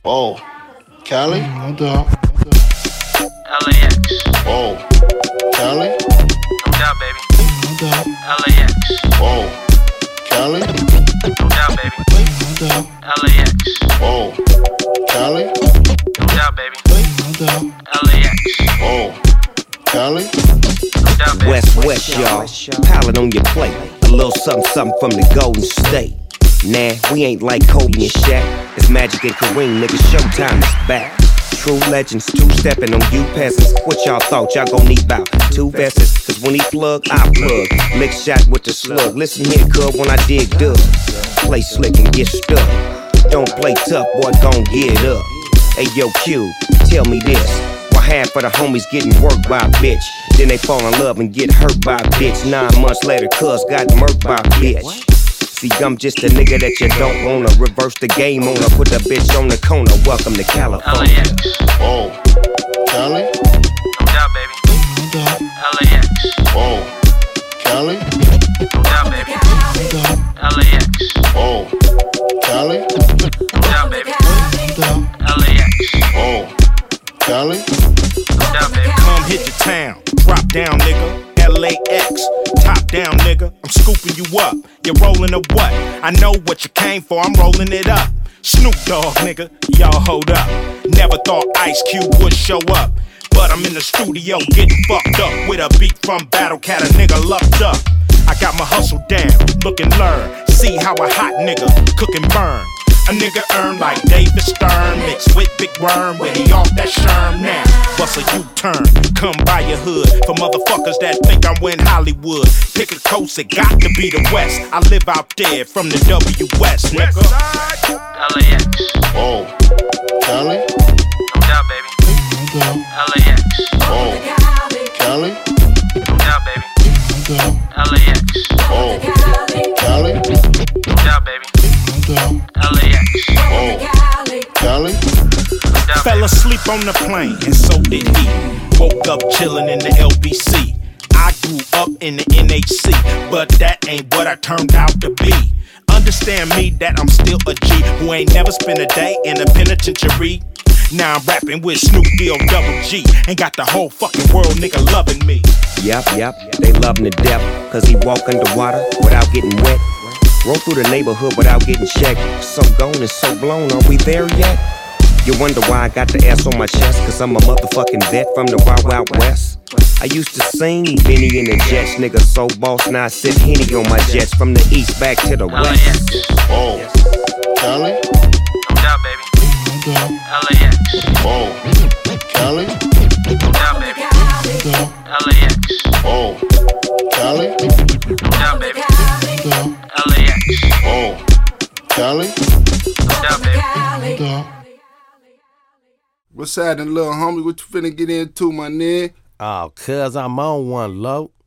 Oh, Cali? No doubt. LAX. Oh, Cali? No doubt, baby. No doubt. LAX. Oh, Cali? No doubt, baby. No doubt. LAX. Oh, Cali? No doubt, baby. No doubt. LAX. Oh, Cali? No doubt, baby. West, y'all. Pilot on your plate. A little something from the Golden State. Nah, we ain't like Kobe and Shaq. It's Magic and Kareem, nigga. Showtime is back. True legends, two-stepping on you peasants. What y'all thought? Y'all gon' need about 2 vests. Cause when he plug, I plug. Mix shot with the slug. Listen here, cuz, when I dig dub. Play slick and get stuck. Don't play tough, boy, gon' get up. Hey, yo, Q, tell me this. Why half of the homies getting worked by a bitch? Then they fall in love and get hurt by a bitch. 9 months later, cuz got murked by a bitch. See, I'm just a nigga that you don't wanna. Reverse the game on her, put the bitch on the corner. Welcome to California. LAX. Oh, Cali? No doubt, baby. No doubt. LAX. Oh, Cali? No doubt, baby. No doubt. LAX. Oh, Cali? No doubt, baby. No doubt. LAX. Oh, Cali? No doubt, baby. Come hit the town, drop down, nigga. LAX, top down, nigga. I'm scooping you up. You're rolling a what? I know what you came for. I'm rolling it up. Snoop Dogg, nigga. Y'all hold up. Never thought Ice Cube would show up, but I'm in the studio getting fucked up with a beat from Battle Cat. A nigga lucked up. I got my hustle down. Look and learn. See how a hot nigga cook and burn. A nigga earn like David Stern, mixed with Big Worm, when he off that sherm now. Bust a U-turn, come by your hood. For motherfuckers that think I'm in Hollywood. Pick a coast, it got to be the West. I live out there from the W.S., nigga. LAX. Oh, Cali? No doubt, baby. No doubt. LAX. Oh, Cali? No doubt, baby. No doubt. LAX. Oh, Cali? No doubt, baby. No doubt. LAX. Oh, Cali? No doubt, Fell baby. asleep on the plane, and so did he. Woke up chillin' in the LBC. I grew up in the NHC, but that ain't what I turned out to be. Understand me that I'm still a G who ain't never spent a day in a penitentiary. Now I'm rapping with Snoop Double G and got the whole fucking world nigga loving me. Yup, they love him to death. Cause he walk underwater without getting wet. Roll through the neighborhood without getting checked. So gone and so blown, are we there yet? You wonder why I got the S on my chest? Cause I'm a motherfucking vet from the Wild Wild West. I used to sing Benny and the Jets, nigga so boss. Now I sip Henny on my jets from the east back to the LAX. west. Oh, Cali? No doubt, baby. No doubt. LAX. Oh, Cali? No doubt, baby. No doubt. LAX. Oh, Cali? No doubt, baby. No doubt. LAX. Oh, Cali? No doubt, baby. No doubt. What's happening, little homie? What you finna get into, my nigga? Oh, cuz I'm on one, low.